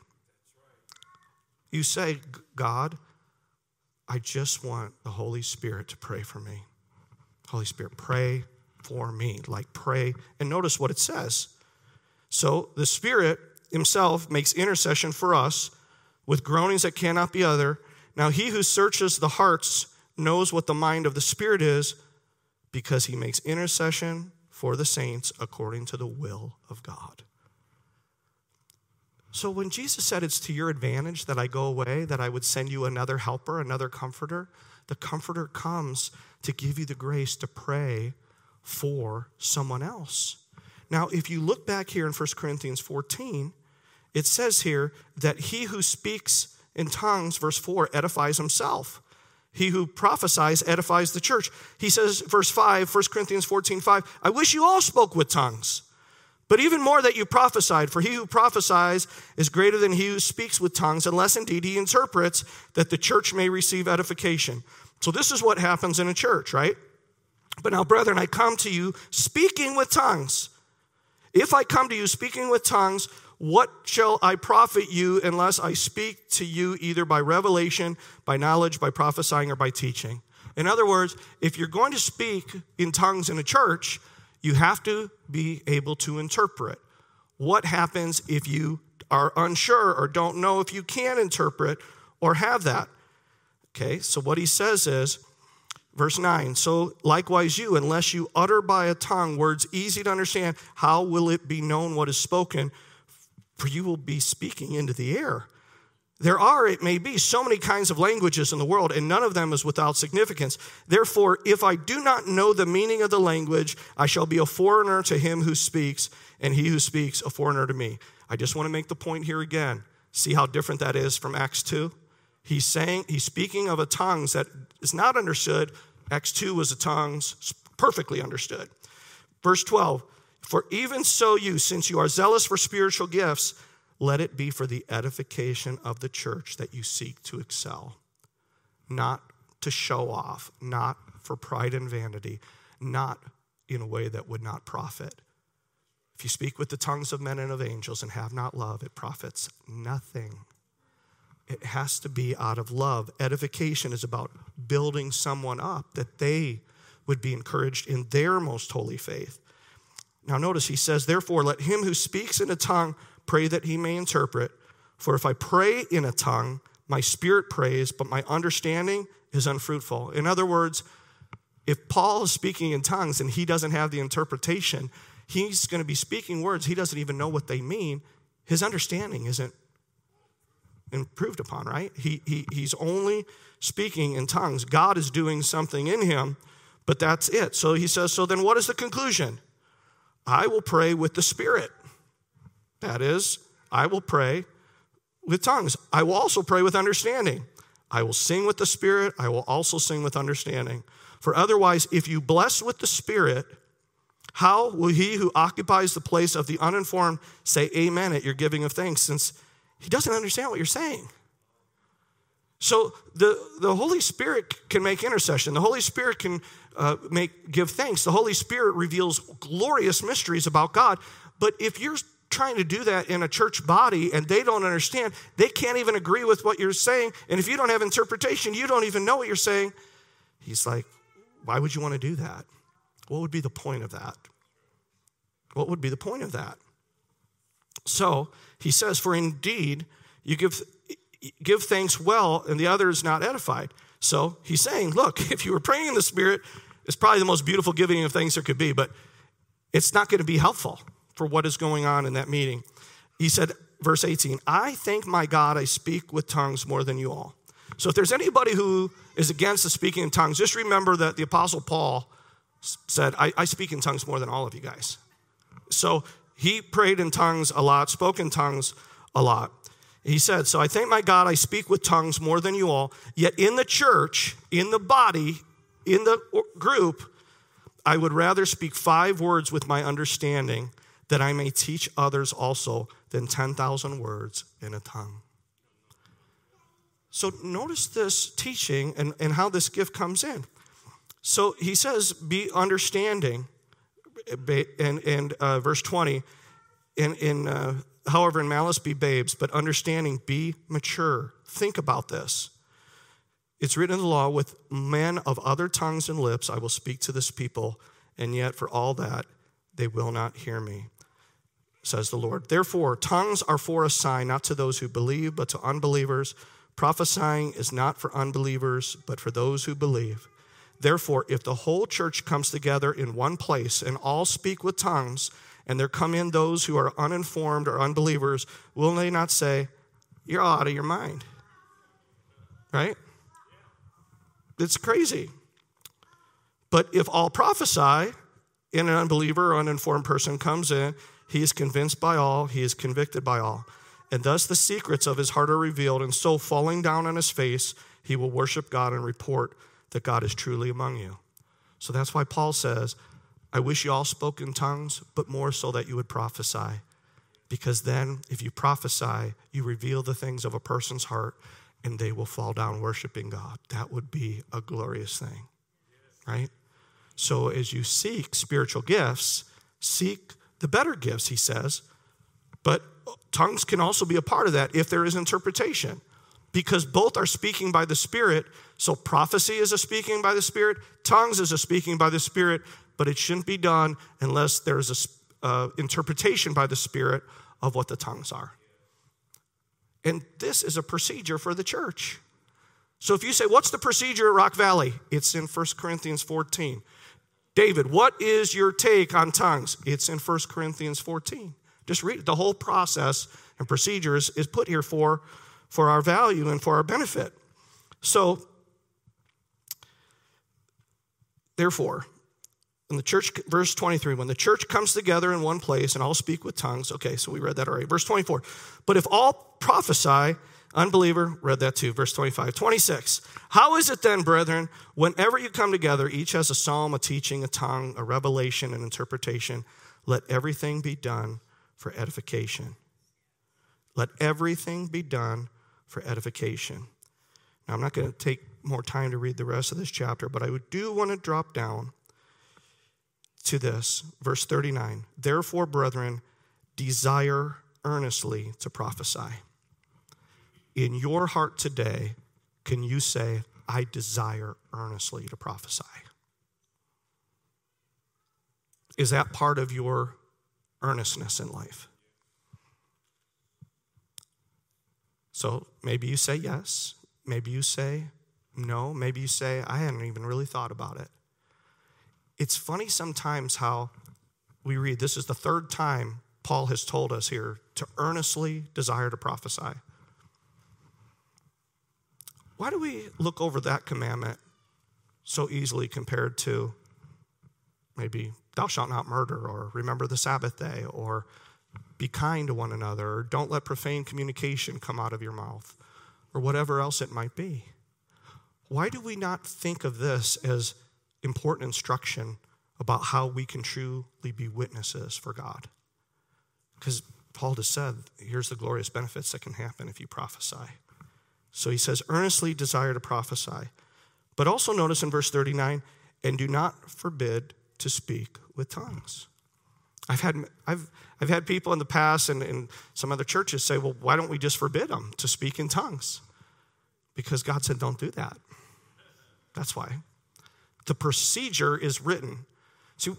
Speaker 1: You say, God, I just want the Holy Spirit to pray for me. Holy Spirit, pray for me. Like pray. And notice what it says. So the Spirit himself makes intercession for us with groanings that cannot be uttered. Now he who searches the hearts knows what the mind of the Spirit is, because he makes intercession for the saints according to the will of God. So when Jesus said it's to your advantage that I go away, that I would send you another helper, another comforter, the comforter comes to give you the grace to pray for someone else. Now, if you look back here in 1 Corinthians 14, it says here that he who speaks in tongues, verse 4, edifies himself. He who prophesies edifies the church. He says, verse 5, 1 Corinthians 14:5, I wish you all spoke with tongues, but even more that you prophesied. For he who prophesies is greater than he who speaks with tongues, unless indeed he interprets, that the church may receive edification. So this is what happens in a church, right? But now, brethren, I come to you speaking with tongues. If I come to you speaking with tongues, what shall I profit you unless I speak to you either by revelation, by knowledge, by prophesying, or by teaching? In other words, if you're going to speak in tongues in a church, you have to be able to interpret. What happens if you are unsure or don't know if you can interpret or have that? Okay, so what he says is, verse 9, so likewise you, unless you utter by a tongue words easy to understand, how will it be known what is spoken? For you will be speaking into the air. There are, it may be, so many kinds of languages in the world, and none of them is without significance. Therefore, if I do not know the meaning of the language, I shall be a foreigner to him who speaks, and he who speaks a foreigner to me. I just want to make the point here again. See how different that is from Acts 2? He's speaking of a tongues that is not understood. Acts 2 was a tongues perfectly understood. Verse 12, for even so you, since you are zealous for spiritual gifts, let it be for the edification of the church that you seek to excel, not to show off, not for pride and vanity, not in a way that would not profit. If you speak with the tongues of men and of angels and have not love, it profits nothing. It has to be out of love. Edification is about building someone up, that they would be encouraged in their most holy faith. Now notice he says, therefore, let him who speaks in a tongue pray that he may interpret. For if I pray in a tongue, my spirit prays, but my understanding is unfruitful. In other words, if Paul is speaking in tongues and he doesn't have the interpretation, he's going to be speaking words he doesn't even know what they mean. His understanding isn't improved upon, right? He's only speaking in tongues. God is doing something in him, but that's it. So he says, so then what is the conclusion? I will pray with the Spirit. That is, I will pray with tongues. I will also pray with understanding. I will sing with the Spirit. I will also sing with understanding. For otherwise, if you bless with the Spirit, how will he who occupies the place of the uninformed say amen at your giving of thanks, since he doesn't understand what you're saying? So the Holy Spirit can make intercession. The Holy Spirit can give thanks. The Holy Spirit reveals glorious mysteries about God. But if you're trying to do that in a church body and they don't understand, they can't even agree with what you're saying. And if you don't have interpretation, you don't even know what you're saying. He's like, why would you want to do that? What would be the point of that? What would be the point of that? So he says, for indeed, you give thanks well, and the other is not edified. So he's saying, look, if you were praying in the Spirit, it's probably the most beautiful giving of thanks there could be, but it's not going to be helpful for what is going on in that meeting. He said, verse 18, I thank my God I speak with tongues more than you all. So if there's anybody who is against the speaking in tongues, just remember that the Apostle Paul said, I speak in tongues more than all of you guys. So he prayed in tongues a lot, spoke in tongues a lot. He said, so I thank my God I speak with tongues more than you all, yet in the church, in the body, in the group, I would rather speak 5 words with my understanding, that I may teach others also, than 10,000 words in a tongue. So notice this teaching and how this gift comes in. So he says, be understanding, and verse 20, however, in malice be babes, but understanding be mature. Think about this. It's written in the law, with men of other tongues and lips I will speak to this people, and yet for all that they will not hear me, says the Lord. Therefore, tongues are for a sign, not to those who believe, but to unbelievers. Prophesying is not for unbelievers, but for those who believe. Therefore, if the whole church comes together in one place and all speak with tongues, and there come in those who are uninformed or unbelievers, will they not say, you're all out of your mind? Right? It's crazy. But if all prophesy, and an unbeliever or uninformed person comes in, he is convinced by all, he is convicted by all. And thus the secrets of his heart are revealed, and so falling down on his face, he will worship God and report that God is truly among you. So that's why Paul says, I wish you all spoke in tongues, but more so that you would prophesy. Because then, if you prophesy, you reveal the things of a person's heart, and they will fall down worshiping God. That would be a glorious thing, right? So as you seek spiritual gifts, seek the better gifts, he says. But tongues can also be a part of that if there is interpretation, because both are speaking by the Spirit. So prophecy is a speaking by the Spirit, tongues is a speaking by the Spirit, but it shouldn't be done unless there's a interpretation by the Spirit of what the tongues are. And this is a procedure for the church. So if you say, what's the procedure at Rock Valley? It's in 1 Corinthians 14. David, what is your take on tongues? It's in 1 Corinthians 14. Just read it. The whole process and procedures is put here for our value and for our benefit. So, therefore, in the church, verse 23, when the church comes together in one place and all speak with tongues, okay, so we read that already. Verse 24, but if all prophesy, unbeliever, read that too. Verse 25, 26, how is it then, brethren, whenever you come together, each has a psalm, a teaching, a tongue, a revelation, an interpretation, let everything be done for edification. Let everything be done for edification. Now, I'm not going to take more time to read the rest of this chapter, but I do want to drop down to this, verse 39. Therefore, brethren, desire earnestly to prophesy. In your heart today, can you say, I desire earnestly to prophesy? Is that part of your earnestness in life? So maybe you say yes, maybe you say no, maybe you say, I hadn't even really thought about it. It's funny sometimes how we read, this is the 3rd time Paul has told us here to earnestly desire to prophesy. Why do we look over that commandment so easily compared to maybe thou shalt not murder, or remember the Sabbath day, or be kind to one another, or don't let profane communication come out of your mouth, or whatever else it might be. Why do we not think of this as important instruction about how we can truly be witnesses for God? Because Paul just said, here's the glorious benefits that can happen if you prophesy. So he says, earnestly desire to prophesy. But also notice in verse 39, and do not forbid to speak with tongues. I've had people in the past and in some other churches say, well, why don't we just forbid them to speak in tongues? Because God said, don't do that. That's why. The procedure is written. See,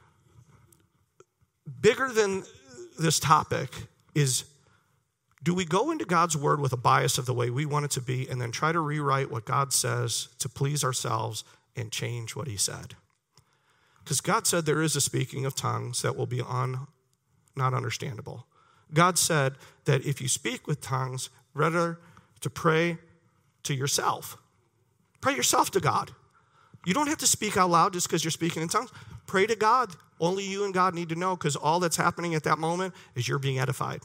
Speaker 1: bigger than this topic is, do we go into God's word with a bias of the way we want it to be and then try to rewrite what God says to please ourselves and change what he said? Because God said there is a speaking of tongues that will be not understandable. God said that if you speak with tongues, rather to pray to yourself. Pray yourself to God. You don't have to speak out loud just because you're speaking in tongues. Pray to God. Only you and God need to know, because all that's happening at that moment is you're being edified.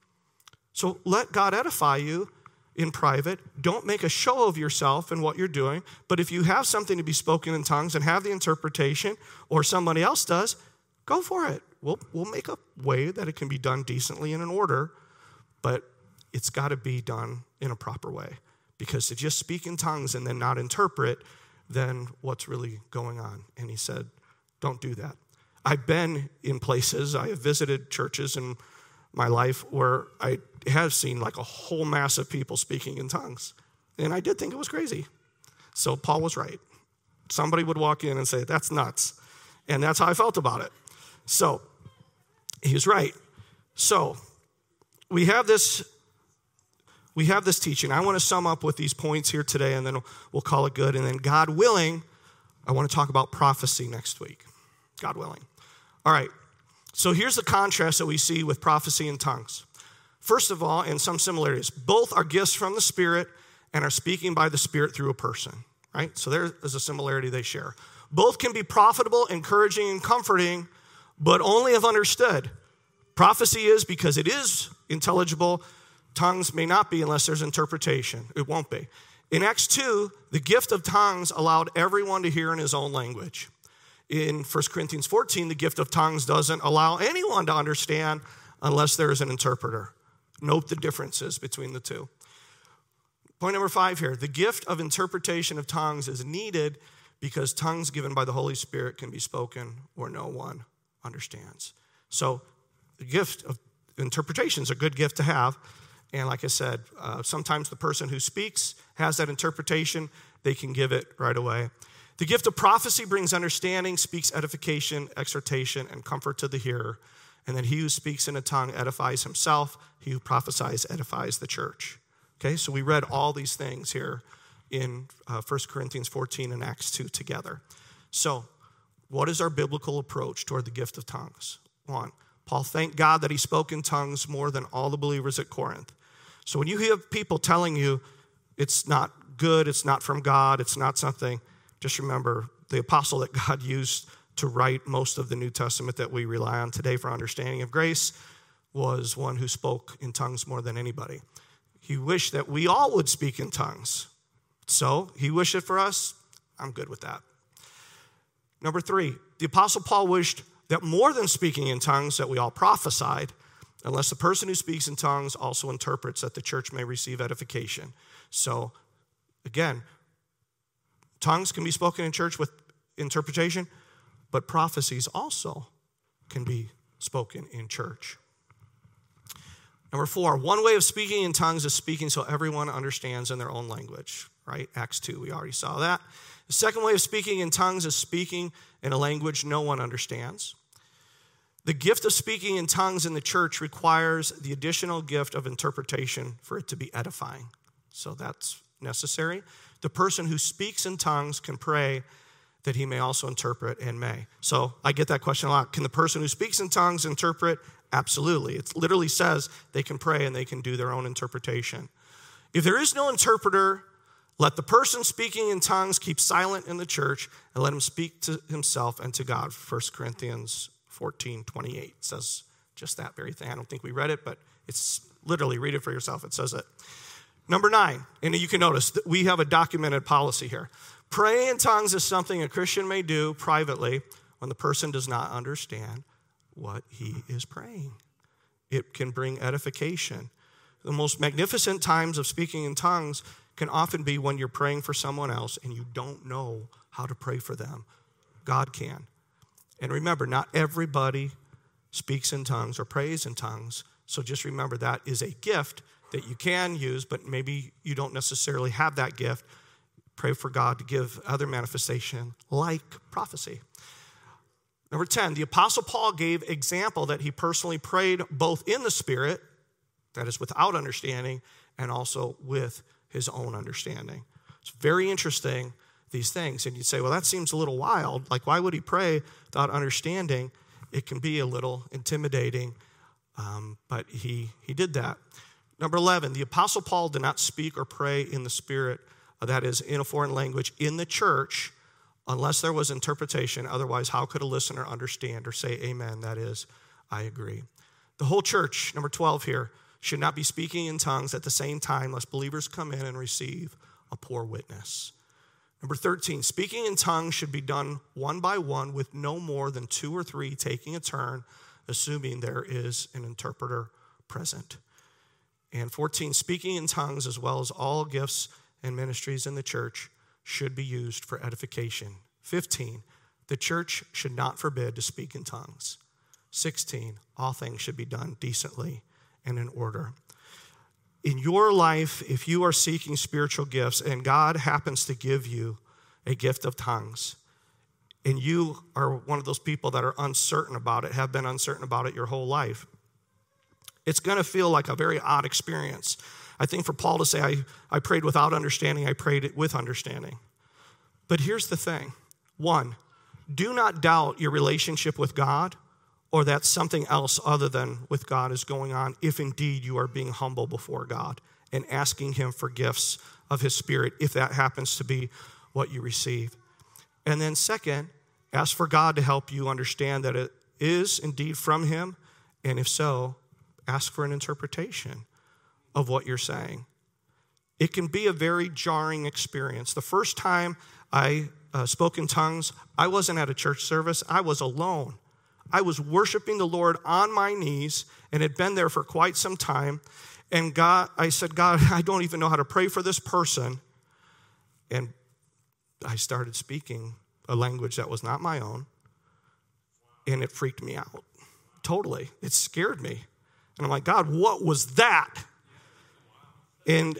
Speaker 1: So let God edify you in private. Don't make a show of yourself and what you're doing. But if you have something to be spoken in tongues and have the interpretation, or somebody else does, go for it. We'll make a way that it can be done decently and in order, but it's got to be done in a proper way. Because to just speak in tongues and then not interpret, then what's really going on? And he said, don't do that. I've been in places, I have visited churches in my life where I have seen like a whole mass of people speaking in tongues. And I did think it was crazy. So Paul was right. Somebody would walk in and say, that's nuts. And that's how I felt about it. So he was right. So we have this teaching. I want to sum up with these points here today, and then we'll call it good. And then God willing, I want to talk about prophecy next week. God willing. All right. So here's the contrast that we see with prophecy and tongues. First of all, and some similarities, both are gifts from the Spirit and are speaking by the Spirit through a person, right? So there is a similarity they share. Both can be profitable, encouraging, and comforting, but only if understood. Prophecy is because it is intelligible. Tongues may not be unless there's interpretation. It won't be. In Acts 2, the gift of tongues allowed everyone to hear in his own language. In 1 Corinthians 14, the gift of tongues doesn't allow anyone to understand unless there is an interpreter. Note the differences between the two. Point number 5 here. The gift of interpretation of tongues is needed because tongues given by the Holy Spirit can be spoken where no one understands. So the gift of interpretation is a good gift to have. And like I said, sometimes the person who speaks has that interpretation. They can give it right away. The gift of prophecy brings understanding, speaks edification, exhortation, and comfort to the hearer. And then he who speaks in a tongue edifies himself. He who prophesies edifies the church. Okay, so we read all these things here in 1 Corinthians 14 and Acts 2 together. So what is our biblical approach toward the gift of tongues? 1, Paul thanked God that he spoke in tongues more than all the believers at Corinth. So when you hear people telling you it's not good, it's not from God, it's not something, just remember the apostle that God used to write most of the New Testament that we rely on today for understanding of grace was one who spoke in tongues more than anybody. He wished that we all would speak in tongues. So he wished it for us. I'm good with that. Number 3, the apostle Paul wished that more than speaking in tongues, that we all prophesied, unless the person who speaks in tongues also interprets, that the church may receive edification. So again, tongues can be spoken in church with interpretation, but prophecies also can be spoken in church. Number 4, one way of speaking in tongues is speaking so everyone understands in their own language, right? Acts 2, we already saw that. The second way of speaking in tongues is speaking in a language no one understands. The gift of speaking in tongues in the church requires the additional gift of interpretation for it to be edifying. So that's necessary. The person who speaks in tongues can pray that he may also interpret and may. So I get that question a lot. Can the person who speaks in tongues interpret? Absolutely. It literally says they can pray and they can do their own interpretation. If there is no interpreter, let the person speaking in tongues keep silent in the church and let him speak to himself and to God. 1 Corinthians 14:28 says just that very thing. I don't think we read it, but it's literally, read it for yourself. It says it. Number 9, and you can notice that we have a documented policy here. Praying in tongues is something a Christian may do privately when the person does not understand what he is praying. It can bring edification. The most magnificent times of speaking in tongues can often be when you're praying for someone else and you don't know how to pray for them. God can. And remember, not everybody speaks in tongues or prays in tongues. So just remember that is a gift that you can use, but maybe you don't necessarily have that gift. Pray for God to give other manifestation like prophecy. Number 10, the Apostle Paul gave example that he personally prayed both in the Spirit, that is without understanding, and also with his own understanding. It's very interesting, these things. And you'd say, well, that seems a little wild. Like, why would he pray without understanding? It can be a little intimidating, but he did that. Number 11, the Apostle Paul did not speak or pray in the Spirit, that is, in a foreign language, in the church, unless there was interpretation. Otherwise, how could a listener understand or say amen? That is, I agree. The whole church, number 12 here, should not be speaking in tongues at the same time, lest believers come in and receive a poor witness. Number 13, speaking in tongues should be done one by one with no more than 2 or 3 taking a turn, assuming there is an interpreter present. And 14, speaking in tongues as well as all gifts and ministries in the church should be used for edification. 15, the church should not forbid to speak in tongues. 16, all things should be done decently and in order. In your life, if you are seeking spiritual gifts and God happens to give you a gift of tongues, and you are one of those people that are uncertain about it, have been uncertain about it your whole life, it's going to feel like a very odd experience. I think for Paul to say, I prayed without understanding, I prayed it with understanding. But here's the thing. 1, do not doubt your relationship with God or that something else other than with God is going on if indeed you are being humble before God and asking him for gifts of his Spirit if that happens to be what you receive. And then second, ask for God to help you understand that it is indeed from him, and if so, ask for an interpretation of what you're saying. It can be a very jarring experience. The first time I spoke in tongues, I wasn't at a church service. I was alone. I was worshiping the Lord on my knees and had been there for quite some time. And I said, God, I don't even know how to pray for this person. And I started speaking a language that was not my own. And it freaked me out. Totally. It scared me. And I'm like, God, what was that? And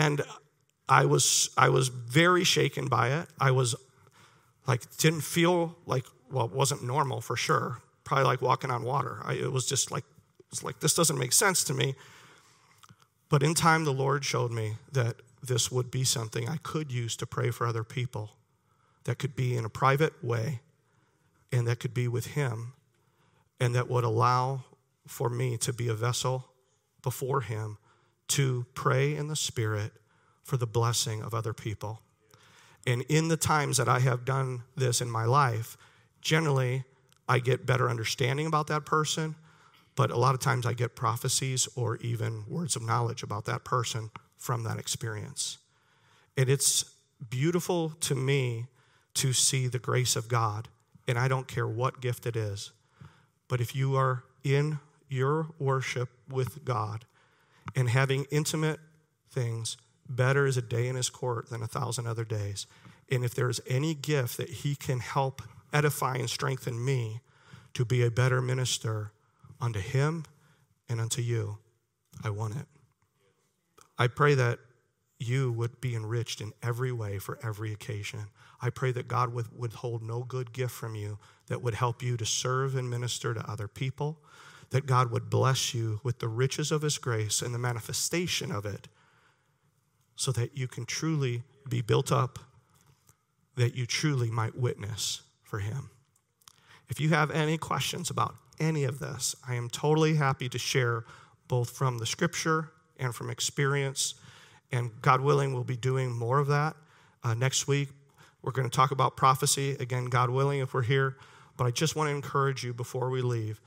Speaker 1: I was very shaken by it. I was like, didn't feel like, well, it wasn't normal for sure. Probably like walking on water. It was just like, this doesn't make sense to me. But in time, the Lord showed me that this would be something I could use to pray for other people, that could be in a private way, and that could be with him, and that would allow for me to be a vessel before him to pray in the Spirit for the blessing of other people. And in the times that I have done this in my life, generally I get better understanding about that person, but a lot of times I get prophecies or even words of knowledge about that person from that experience. And it's beautiful to me to see the grace of God, and I don't care what gift it is, but if you are in your worship with God and having intimate things, better is a day in his court than 1,000 other days. And if there's any gift that he can help edify and strengthen me to be a better minister unto him and unto you, I want it. I pray that you would be enriched in every way for every occasion. I pray that God would withhold no good gift from you that would help you to serve and minister to other people, that God would bless you with the riches of his grace and the manifestation of it so that you can truly be built up, that you truly might witness for him. If you have any questions about any of this, I am totally happy to share both from the scripture and from experience. And God willing, we'll be doing more of that. Next week, we're going to talk about prophecy. Again, God willing, if we're here. But I just want to encourage you before we leave.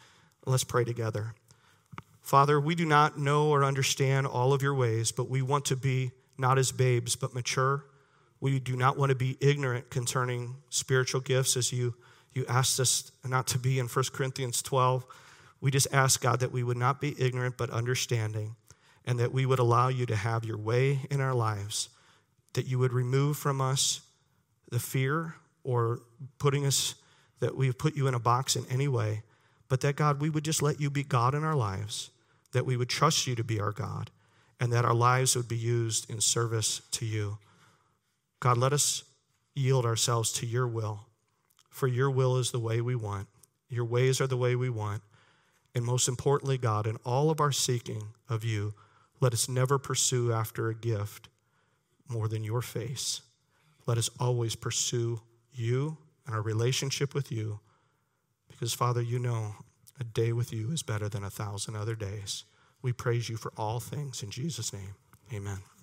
Speaker 1: Let's pray together. Father, we do not know or understand all of your ways, but we want to be not as babes, but mature. We do not want to be ignorant concerning spiritual gifts as you asked us not to be in 1 Corinthians 12. We just ask, God, that we would not be ignorant but understanding, and that we would allow you to have your way in our lives, that you would remove from us the fear or that we have put you in a box in any way, but that, God, we would just let you be God in our lives, that we would trust you to be our God, and that our lives would be used in service to you. God, let us yield ourselves to your will, for your will is the way we want. Your ways are the way we want. And most importantly, God, in all of our seeking of you, let us never pursue after a gift more than your face. Let us always pursue you and our relationship with you, because, Father, you know a day with you is better than 1,000 other days. We praise you for all things in Jesus' name. Amen.